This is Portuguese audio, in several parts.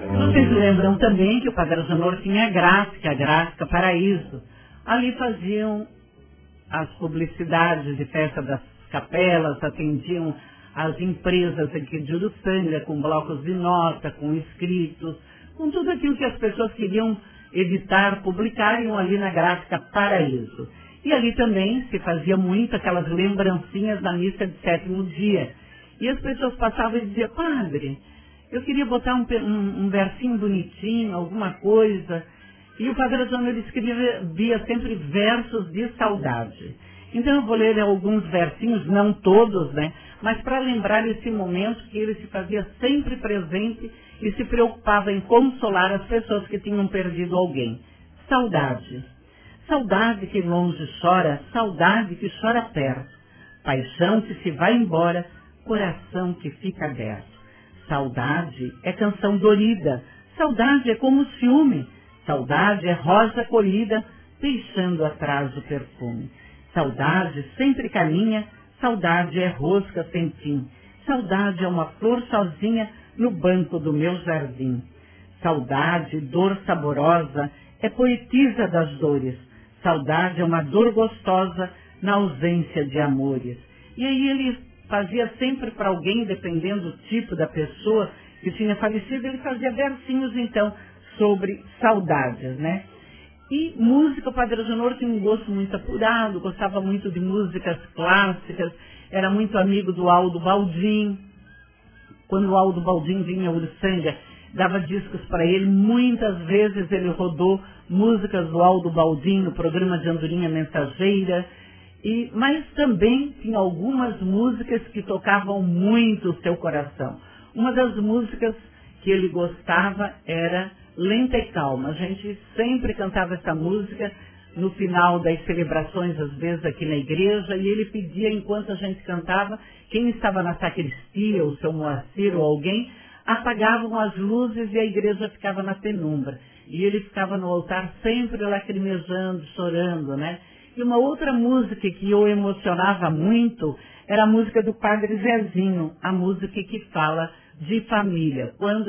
Vocês lembram também que o Padre Agenor tinha a Gráfica Paraíso. Ali faziam as publicidades de festa das capelas, atendiam as empresas aqui de Uruçanga, com blocos de nota, com escritos, com tudo aquilo que as pessoas queriam editar, publicar, iam ali na Gráfica Paraíso. E ali também se fazia muito aquelas lembrancinhas da missa de sétimo dia. E as pessoas passavam e diziam: padre, eu queria botar um versinho bonitinho, alguma coisa. E o Padre Agenor escrevia sempre versos de saudade. Então eu vou ler alguns versinhos, não todos, né? Mas para lembrar esse momento que ele se fazia sempre presente e se preocupava em consolar as pessoas que tinham perdido alguém. Saudade. Saudade que longe chora, saudade que chora perto. Paixão que se vai embora, coração que fica aberto. Saudade é canção dorida, saudade é como ciúme, saudade é rosa colhida, deixando atrás o perfume. Saudade sempre caminha, saudade é rosca sem fim, saudade é uma flor sozinha no banco do meu jardim. Saudade, dor saborosa, é poetisa das dores, saudade é uma dor gostosa na ausência de amores. E aí ele fazia sempre para alguém, dependendo do tipo da pessoa que tinha falecido, ele fazia versinhos, então, sobre saudades, né? E música, o Padre Agenor tinha um gosto muito apurado, gostava muito de músicas clássicas, era muito amigo do Aldo Baldin. Quando o Aldo Baldin vinha a Uruçanga, dava discos para ele, muitas vezes ele rodou músicas do Aldo Baldin no programa de Andorinha Mensageira, mas também tinha algumas músicas que tocavam muito o seu coração. Uma das músicas que ele gostava era Lenta e Calma. A gente sempre cantava essa música no final das celebrações, às vezes aqui na igreja, e ele pedia, enquanto a gente cantava, quem estava na sacristia, o seu Moacir ou alguém, apagavam as luzes e a igreja ficava na penumbra. E ele ficava no altar sempre lacrimejando, chorando, né? E uma outra música que o emocionava muito era a música do Padre Zezinho, a música que fala de família. Quando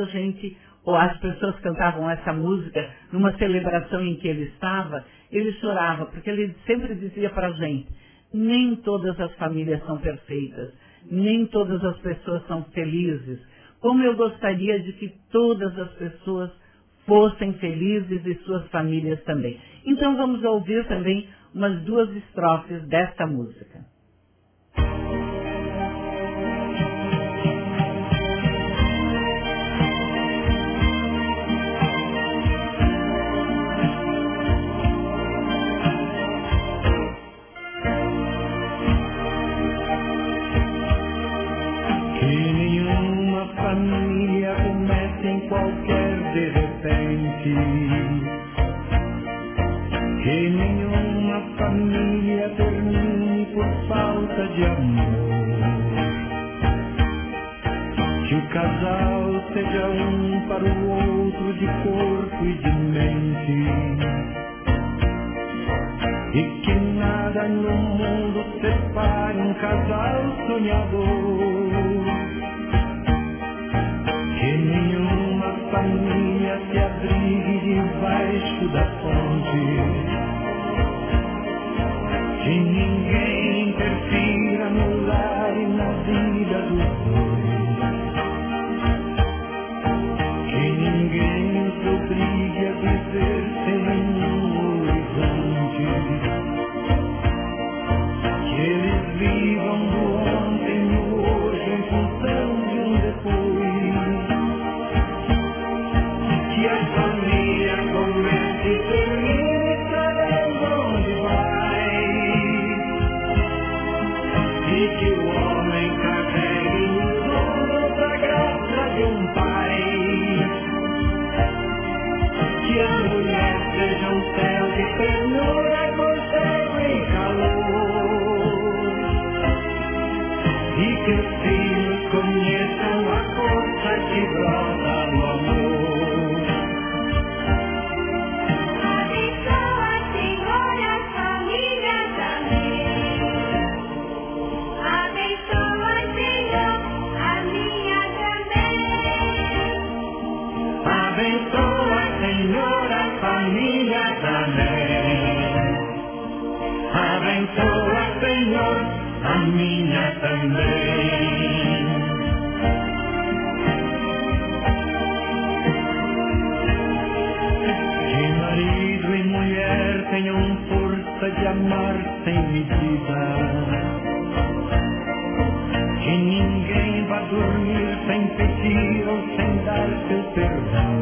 as pessoas cantavam essa música numa celebração em que ele estava, ele chorava, porque ele sempre dizia para a gente: nem todas as famílias são perfeitas, nem todas as pessoas são felizes. Como eu gostaria de que todas as pessoas fossem felizes e suas famílias também. Então vamos ouvir também umas 2 estrofes desta música. Que nenhuma família comece em qualquer de repente, que nenhuma família termine por falta de amor, que o casal seja um para o outro de corpo e de mente, e que nada no mundo separe um casal sonhador, que nenhuma família se abrigue debaixo da fonte, que ninguém interfira no lar e na vida dos dois, que ninguém se obrigue a viver sem um horizonte, que eles vivam do ontem e o hoje em função de um depois, que a família comece e termine sabendo onde vai, e que o homem carregue nos ombros a graça de um pai, que a mulher seja um céu de ternura, conselho e calor, e que os filhos conheçam a força que brota no amor. Abençoa, Senhor, as famílias, amém. Abençoa, Senhor, a minha também. Abençoa, Senhor, a família também. Abençoa, Senhor, a minha também. Que marido e mulher tenham força de amar sem medida. Que ninguém vá dormir sem pedir ou sem dar seu perdão.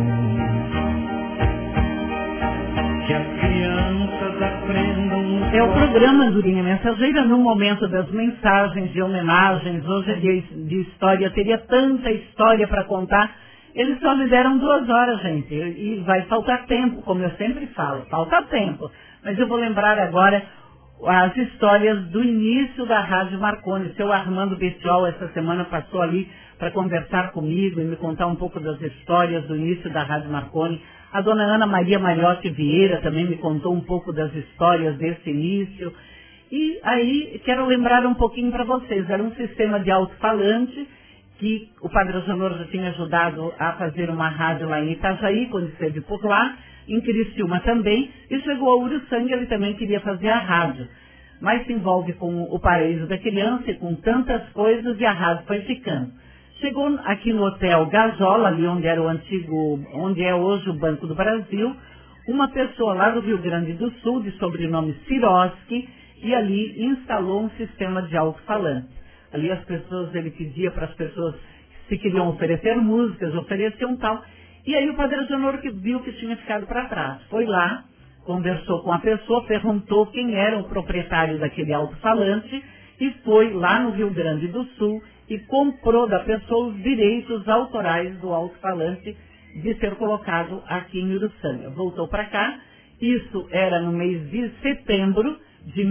Que as crianças aprendam. É o programa Andorinha Mensageira no momento das mensagens de homenagens. Hoje é dia de história, teria tanta história para contar. Eles só me deram 2 horas, gente, e vai faltar tempo, como eu sempre falo, falta tempo. Mas eu vou lembrar agora as histórias do início da Rádio Marconi. O seu Armando Betiol essa semana passou ali para conversar comigo e me contar um pouco das histórias do início da Rádio Marconi. A dona Ana Maria Mariotti Vieira também me contou um pouco das histórias desse início. E aí, quero lembrar um pouquinho para vocês. Era um sistema de alto-falante que o Padre Agenor já tinha ajudado a fazer uma rádio lá em Itajaí, quando esteve por lá, em Criciúma também, e chegou a Uruçanga, ele também queria fazer a rádio. Mas se envolve com o paraíso da criança e com tantas coisas, e a rádio foi ficando. Chegou aqui no Hotel Gazola, ali onde era o antigo, onde é hoje o Banco do Brasil, uma pessoa lá do Rio Grande do Sul, de sobrenome Siroski, e ali instalou um sistema de alto-falante. Ali as pessoas, ele pedia para as pessoas se queriam oferecer músicas, ofereciam tal. E aí o Padre Agenor que viu que tinha ficado para trás. Foi lá, conversou com a pessoa, perguntou quem era o proprietário daquele alto-falante e foi lá no Rio Grande do Sul e comprou da pessoa os direitos autorais do alto-falante de ser colocado aqui em Uruçanga. Voltou para cá, isso era no mês de setembro de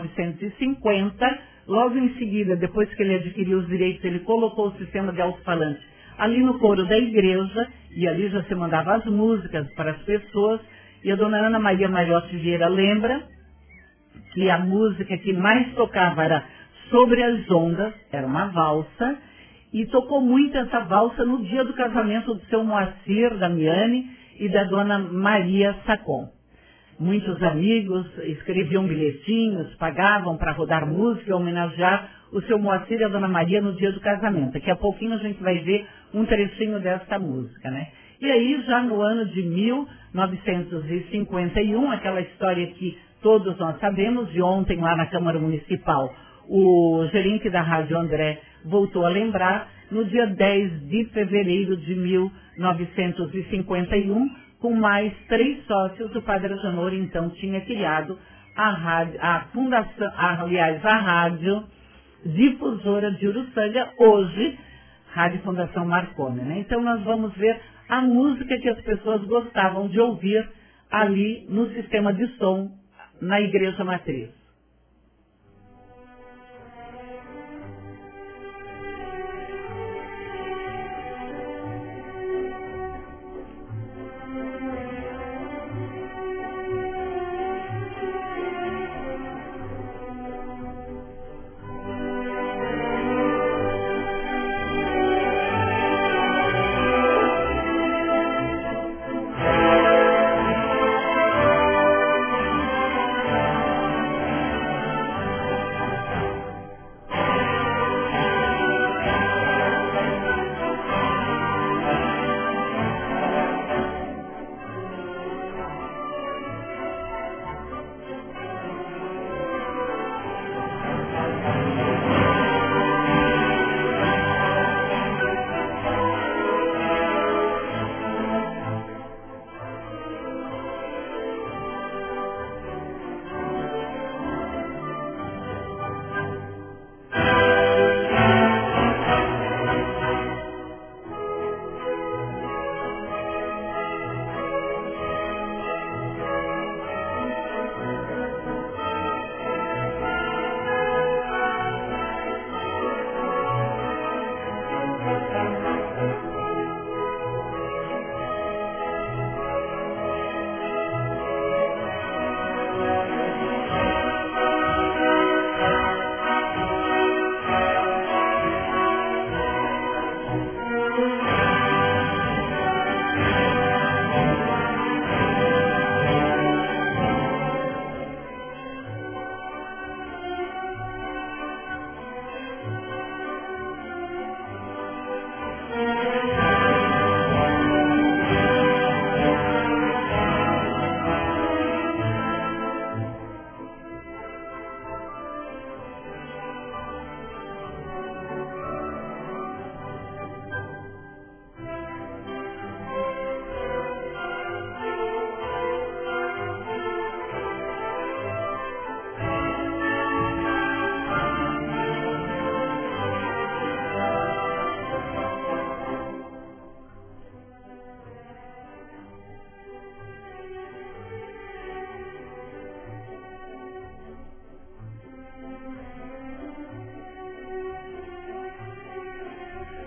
1950, logo em seguida, depois que ele adquiriu os direitos, ele colocou o sistema de alto-falante ali no coro da igreja, e ali já se mandava as músicas para as pessoas, e a dona Ana Maria Mariotti Vieira lembra que a música que mais tocava era Sobre as Ondas, era uma valsa, e tocou muito essa valsa no dia do casamento do seu Moacir Damiani e da dona Maria Sacon. Muitos amigos escreviam bilhetinhos, pagavam para rodar música e homenagear o seu Moacir e a dona Maria no dia do casamento. Daqui a pouquinho a gente vai ver um trechinho dessa música, né? E aí, já no ano de 1951, aquela história que todos nós sabemos, de ontem lá na Câmara Municipal, o gerente da Rádio André voltou a lembrar, no dia 10 de fevereiro de 1951, com mais 3 sócios, o Padre Agenor então tinha criado a rádio, a fundação, aliás, a Rádio Difusora de Uruçanga, hoje, Rádio Fundação Marconi, né? Então nós vamos ver a música que as pessoas gostavam de ouvir ali no sistema de som na Igreja Matriz.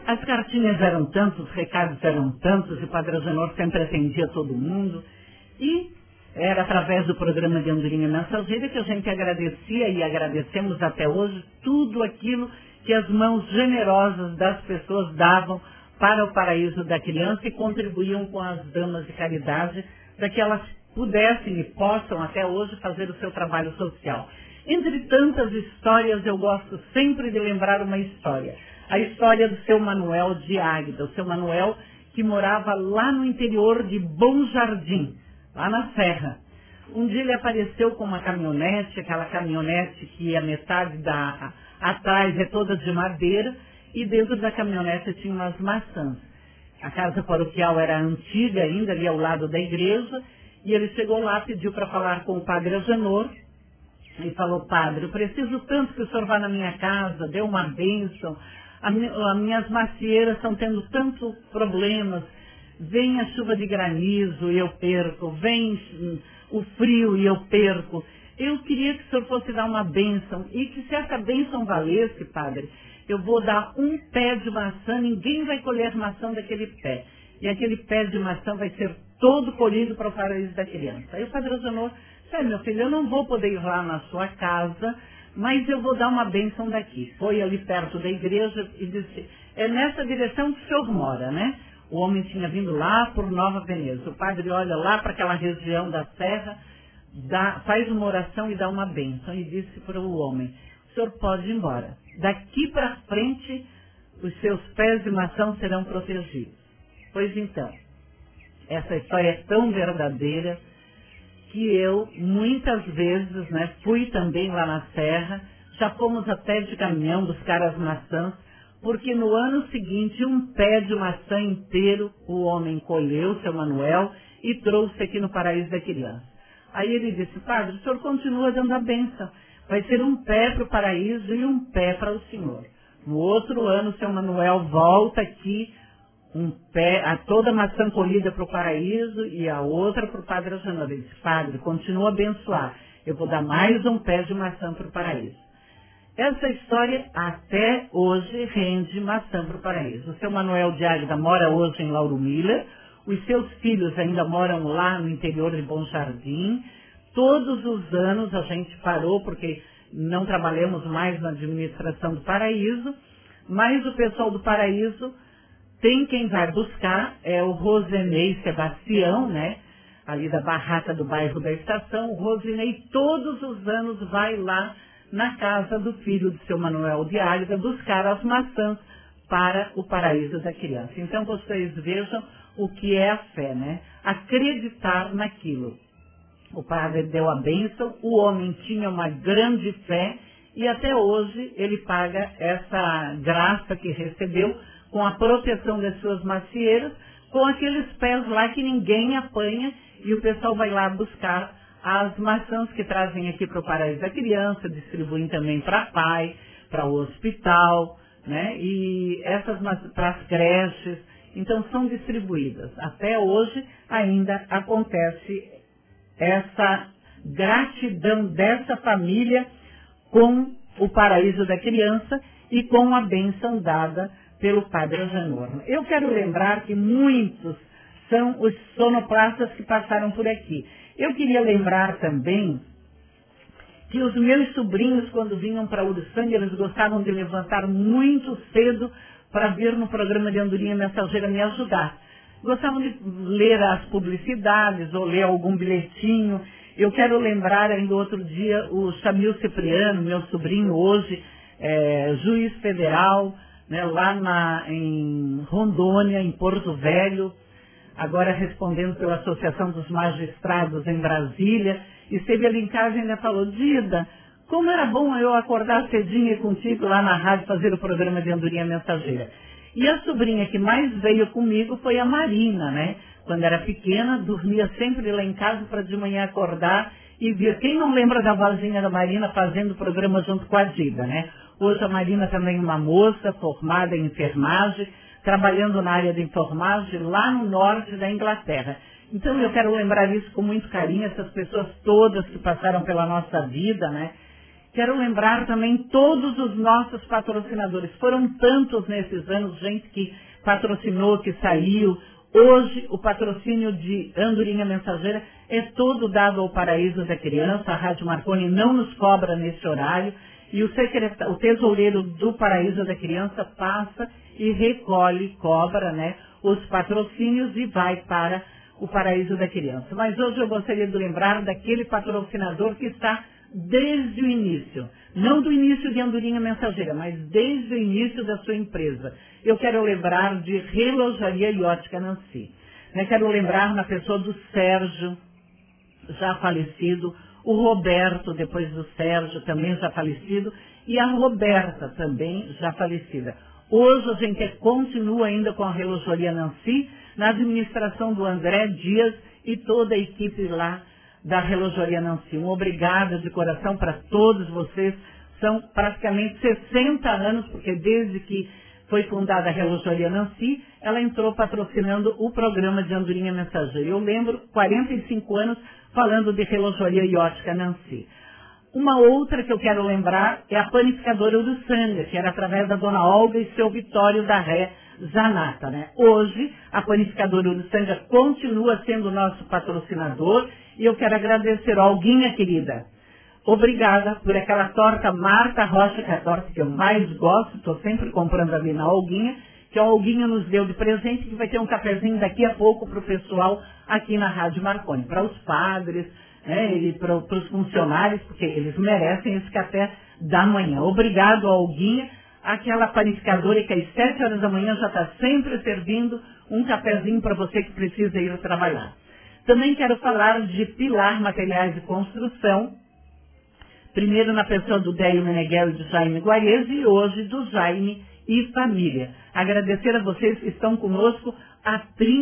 As cartinhas eram tantos, os recados eram tantos, e o Padre Agenor sempre atendia todo mundo. E era através do programa de Andorinha Mensageira que a gente agradecia e agradecemos até hoje tudo aquilo que as mãos generosas das pessoas davam para o Paraíso da Criança e contribuíam com as damas de caridade para que elas pudessem e possam até hoje fazer o seu trabalho social. Entre tantas histórias, eu gosto sempre de lembrar uma história. A história do seu Manuel de Águeda, o seu Manuel que morava lá no interior de Bom Jardim, lá na Serra. Um dia ele apareceu com uma caminhonete, aquela caminhonete que a metade atrás é toda de madeira, e dentro da caminhonete tinha umas maçãs. A casa paroquial era antiga ainda, ali ao lado da igreja, e ele chegou lá, pediu para falar com o Padre Agenor, e falou: padre, eu preciso tanto que o senhor vá na minha casa, dê uma bênção, as minhas macieiras estão tendo tantos problemas, vem a chuva de granizo e eu perco, vem o frio e eu perco. Eu queria que o senhor fosse dar uma bênção, e que se essa bênção valesse, padre, eu vou dar um pé de maçã, ninguém vai colher maçã daquele pé. E aquele pé de maçã vai ser todo colhido para o Paraíso da Criança. Aí o Padre Agenor disse: meu filho, eu não vou poder ir lá na sua casa, mas eu vou dar uma bênção daqui. Foi ali perto da igreja e disse: é nessa direção que o senhor mora, né? O homem tinha vindo lá por Nova Veneza. O padre olha lá para aquela região da serra, faz uma oração e dá uma bênção. E disse para o homem: o senhor pode ir embora. Daqui para frente, os seus pés de maçã serão protegidos. Pois então, essa história é tão verdadeira que eu, muitas vezes, né, fui também lá na serra, já fomos até de caminhão buscar as maçãs, porque no ano seguinte, um pé de maçã inteiro, o homem colheu, seu Manuel, e trouxe aqui no Paraíso da Criança. Aí ele disse: padre, o senhor continua dando a bênção. Vai ser um pé para o Paraíso e um pé para o senhor. No outro ano, seu Manuel volta aqui, um pé, toda a maçã colhida para o Paraíso e a outra para o Padre Agenor. Ele disse: padre, continua a abençoar. Eu vou dar mais um pé de maçã para o Paraíso. Essa história até hoje rende maçã para o Paraíso. O seu Manuel de Águeda mora hoje em Lauro Miller. Os seus filhos ainda moram lá no interior de Bom Jardim. Todos os anos a gente parou, porque não trabalhamos mais na administração do Paraíso, mas o pessoal do Paraíso tem quem vai buscar, é o Rosenei Sebastião, né? Ali da barraca do bairro da Estação. O Rosenei todos os anos vai lá na casa do filho do seu Manuel de Águeda buscar as maçãs para o Paraíso da Criança. Então vocês vejam o que é a fé, né? Acreditar naquilo. O padre deu a bênção, o homem tinha uma grande fé e até hoje ele paga essa graça que recebeu com a proteção das suas macieiras, com aqueles pés lá que ninguém apanha, e o pessoal vai lá buscar as maçãs que trazem aqui para o Paraíso da Criança, distribuem também para a PAI, para o hospital, né? E essas para as creches, então são distribuídas. Até hoje ainda acontece essa gratidão dessa família com o Paraíso da Criança e com a bênção dada pelo Padre Agenor. Eu quero lembrar que muitos são os sonoplastas que passaram por aqui. Eu queria lembrar também que os meus sobrinhos, quando vinham para Uruçanga, eles gostavam de levantar muito cedo para vir no programa de Andorinha Mensageira me ajudar. Gostavam de ler as publicidades ou ler algum bilhetinho. Eu quero lembrar ainda outro dia o Chamil Cipriano, meu sobrinho hoje, juiz federal, né, lá em Rondônia, em Porto Velho, agora respondendo pela Associação dos Magistrados em Brasília, e esteve ali em casa e ainda falou: Dida, como era bom eu acordar cedinho e contigo lá na rádio fazer o programa de Andorinha Mensageira. E a sobrinha que mais veio comigo foi a Marina, né? Quando era pequena, dormia sempre lá em casa para de manhã acordar e ver. Quem não lembra da vozinha da Marina fazendo o programa junto com a Dida, né? Hoje a Marina também é uma moça formada em enfermagem, trabalhando na área de enfermagem lá no norte da Inglaterra. Então eu quero lembrar isso com muito carinho, essas pessoas todas que passaram pela nossa vida, né? Quero lembrar também todos os nossos patrocinadores. Foram tantos nesses anos, gente que patrocinou, que saiu. Hoje, o patrocínio de Andorinha Mensageira é todo dado ao Paraíso da Criança. A Rádio Marconi não nos cobra nesse horário. E o tesoureiro do Paraíso da Criança passa e recolhe, cobra, né, os patrocínios e vai para o Paraíso da Criança. Mas hoje eu gostaria de lembrar daquele patrocinador que está desde o início, não do início de Andorinha Mensageira, mas desde o início da sua empresa. Eu quero lembrar de Relojaria e Ótica Nancy. Quero lembrar na pessoa do Sérgio, já falecido, o Roberto, depois do Sérgio, também já falecido, e a Roberta, também já falecida. Hoje a gente continua ainda com a Relojaria Nancy, na administração do André Dias e toda a equipe lá da Relojaria Nancy. Um obrigado de coração para todos vocês. São praticamente 60 anos, porque desde que foi fundada a Relojaria Nancy, ela entrou patrocinando o programa de Andorinha Mensageira. Eu lembro, 45 anos, falando de Relojaria e Ótica Nancy. Uma outra que eu quero lembrar é a panificadora Uruçanga, que era através da Dona Olga e seu Vitório da Ré Zanata, né? Hoje, a panificadora Uruçanga continua sendo nosso patrocinador e eu quero agradecer a Olguinha, querida. Obrigada por aquela torta Marta Rocha, que é a torta que eu mais gosto, estou sempre comprando ali na Olguinha, que a Olguinha nos deu de presente, que vai ter um cafezinho daqui a pouco para o pessoal aqui na Rádio Marconi, para os padres, né, e para os funcionários, porque eles merecem esse café da manhã. Obrigado, Olguinha, aquela panificadora que às 7 horas da manhã já está sempre servindo um cafezinho para você que precisa ir trabalhar. Também quero falar de Pilar Materiais de Construção, primeiro na pessoa do Déio Meneghel e do Jaime Guarese, e hoje do Jaime e família. Agradecer a vocês que estão conosco há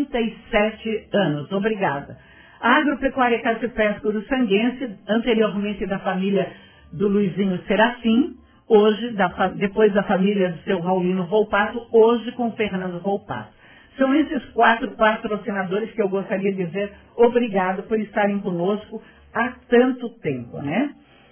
37 anos. Obrigada. A Agropecuária Caça e Pesca Uruçanguense, anteriormente da família do Luizinho Serafim, hoje, depois da família do seu Raulino Volpato, hoje com Fernando Volpato. São esses 4 patrocinadores que eu gostaria de dizer obrigado por estarem conosco há tanto tempo, né?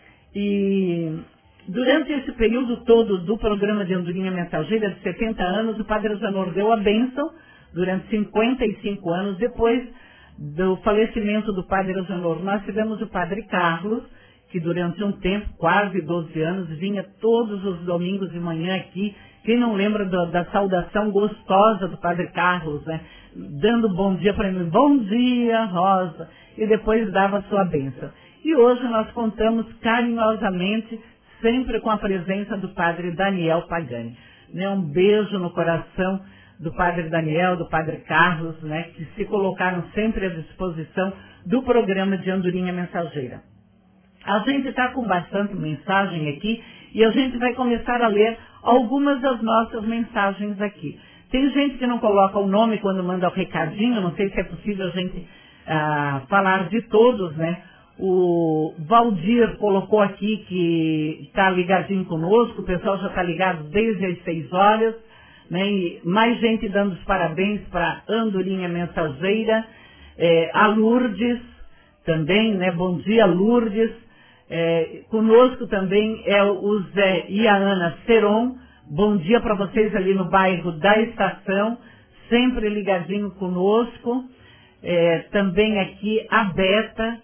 E durante esse período todo do programa de Andorinha Mensageira, de 70 anos, o Padre Zanor deu a bênção durante 55 anos. Depois do falecimento do Padre Zanor, nós tivemos o Padre Carlos, que durante um tempo, quase 12 anos, vinha todos os domingos de manhã aqui. Quem não lembra da saudação gostosa do Padre Carlos, né? Dando bom dia para mim, bom dia, Rosa, e depois dava a sua bênção. E hoje nós contamos carinhosamente, sempre com a presença do Padre Daniel Pagani. Né? Um beijo no coração do Padre Daniel, do Padre Carlos, né? Que se colocaram sempre à disposição do programa de Andorinha Mensageira. A gente está com bastante mensagem aqui e a gente vai começar a ler algumas das nossas mensagens aqui. Tem gente que não coloca o nome quando manda o recadinho, não sei se é possível a gente falar de todos, né? O Valdir colocou aqui que está ligadinho conosco, o pessoal já está ligado desde as 6 horas, né? E mais gente dando os parabéns para Andorinha Mensageira, a Lourdes também, né? Bom dia, Lourdes. Conosco também é o Zé e a Ana Seron. Bom dia para vocês ali no bairro da Estação, sempre ligadinho conosco. Também aqui a Beta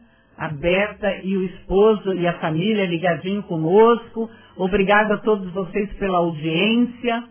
e o esposo e a família ligadinho conosco. Obrigada a todos vocês pela audiência.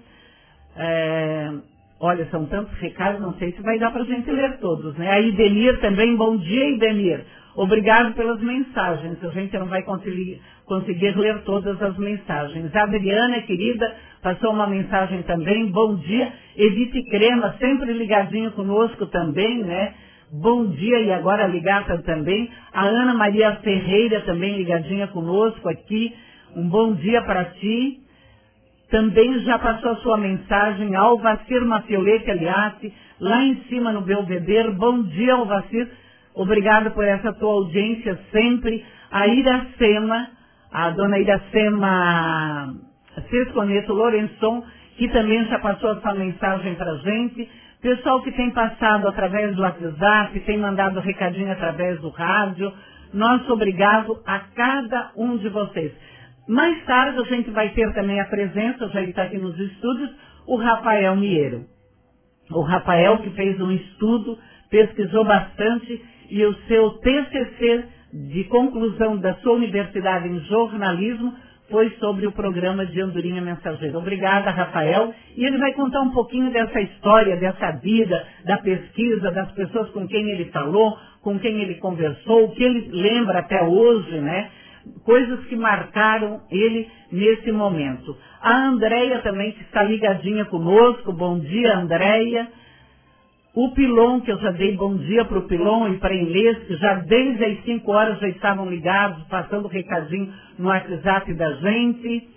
Olha, são tantos recados, não sei se vai dar para a gente ler todos, né? A Idenir também, bom dia, Idenir. Obrigado pelas mensagens, a gente não vai conseguir ler todas as mensagens. A Adriana, querida, passou uma mensagem também, bom dia. Edith Crema, sempre ligadinho conosco também, né? Bom dia, e agora ligada também. A Ana Maria Ferreira também ligadinha conosco aqui. Um bom dia para ti. Também já passou a sua mensagem, Alvacir Mafiolete Aliati, lá em cima no Belvedere. Bom dia, Alvacir. Obrigado por essa tua audiência sempre. A Iracema, a dona Iracema Sesconeto Lourençon, que também já passou a sua mensagem para a gente. Pessoal que tem passado através do WhatsApp, tem mandado recadinho através do rádio. Nosso obrigado a cada um de vocês. Mais tarde a gente vai ter também a presença, já ele está aqui nos estúdios, o Rafael Miero. O Rafael que fez um estudo, pesquisou bastante e o seu TCC de conclusão da sua universidade em jornalismo foi sobre o programa de Andorinha Mensageira. Obrigada, Rafael. E ele vai contar um pouquinho dessa história, dessa vida, da pesquisa, das pessoas com quem ele falou, com quem ele conversou, o que ele lembra até hoje, né? Coisas que marcaram ele nesse momento. A Andréia também, que está ligadinha conosco. Bom dia, Andréia. O Pilon, que eu já dei bom dia para o Pilon e para a Inês, que já desde as 5 horas já estavam ligados, passando recadinho no WhatsApp da gente.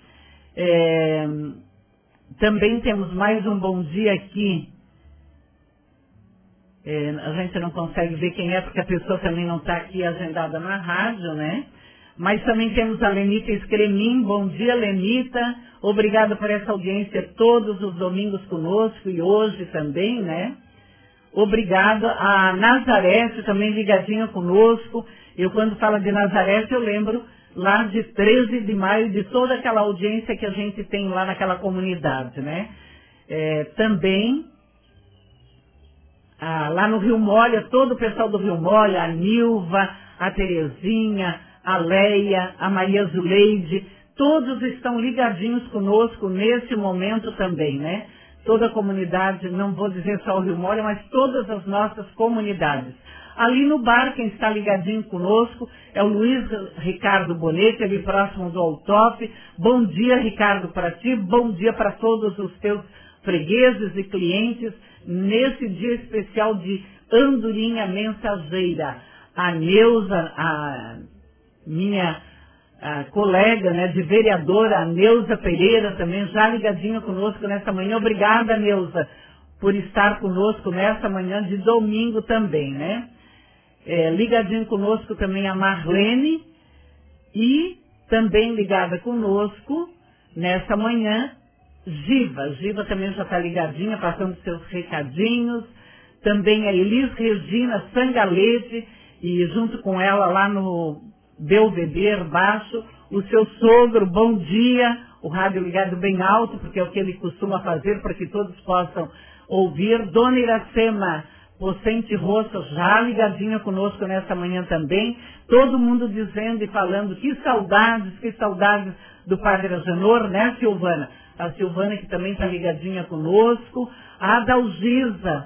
Também temos mais um bom dia aqui. A gente não consegue ver quem é, porque a pessoa também não está aqui agendada na rádio, né? Mas também temos a Lenita Escremin. Bom dia, Lenita. Obrigada por essa audiência todos os domingos conosco e hoje também, né? Obrigada. A Nazaré também ligadinha conosco. Eu, quando falo de Nazaré, eu lembro lá de 13 de maio, de toda aquela audiência que a gente tem lá naquela comunidade, né? Também, lá no Rio Molha, todo o pessoal do Rio Molha, a Nilva, a Terezinha, a Leia, a Maria Zuleide, todos estão ligadinhos conosco nesse momento também, né? Toda a comunidade, não vou dizer só o Rio Molha, mas todas as nossas comunidades. Ali no bar, quem está ligadinho conosco é o Luiz Ricardo Bonetti, ali próximo do Altoff. Bom dia, Ricardo, para ti. Bom dia para todos os teus fregueses e clientes nesse dia especial de Andorinha Mensageira. A Neuza, a minha colega, né, de vereadora, a Neuza Pereira, também já ligadinha conosco nessa manhã. Obrigada, Neuza, por estar conosco nessa manhã de domingo também, né? Ligadinho conosco também a Marlene e também ligada conosco nessa manhã, Giva. Giva também já está ligadinha, passando seus recadinhos. Também a Elis Regina Sangalete e junto com ela lá no Belvedere Baixo, o seu sogro, bom dia, o rádio ligado bem alto, porque é o que ele costuma fazer para que todos possam ouvir. Dona Iracema Pocente Roça, já ligadinha conosco nessa manhã também, todo mundo dizendo e falando que saudades do Padre Agenor, né, Silvana? A Silvana que também está ligadinha conosco, a Adalgisa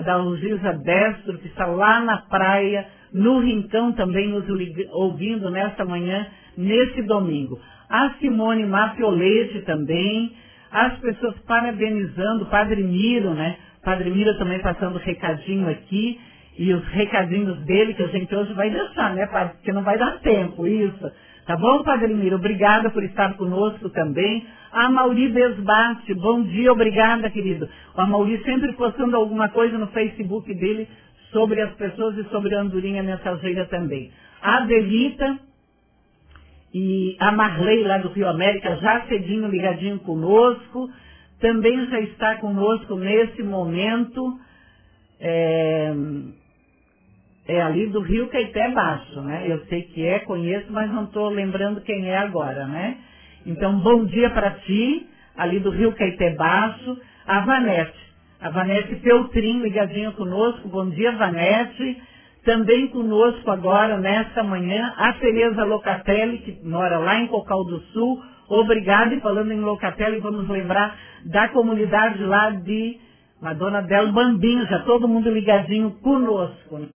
Destro, que está lá na praia, no Rincão também nos ouvindo nesta manhã, nesse domingo. A Simone Mafiolete também, as pessoas parabenizando o Padre Miro, né? Padre Miro também passando recadinho aqui, e os recadinhos dele que a gente hoje vai deixar, né, Padre? Porque não vai dar tempo, isso. Tá bom, Padre Miro? Obrigada por estar conosco também. A Mauri Besbate, bom dia, obrigada, querido. A Mauri sempre postando alguma coisa no Facebook dele sobre as pessoas e sobre a Andorinha Mensageira também. A Adelita e a Marley lá do Rio América, já cedinho, ligadinho conosco, também já está conosco nesse momento, ali do Rio Caeté Baixo, né? Eu sei que conheço, mas não estou lembrando quem é agora, né? Então, bom dia para ti, ali do Rio Caeté Baixo, a Vanete Peltrin, ligadinho conosco, bom dia, Vanete. Também conosco agora, nesta manhã, a Tereza Locatelli, que mora lá em Cocal do Sul. Obrigada, e falando em Locatelli, vamos lembrar da comunidade lá de Madonna del Bambinho, já todo mundo ligadinho conosco.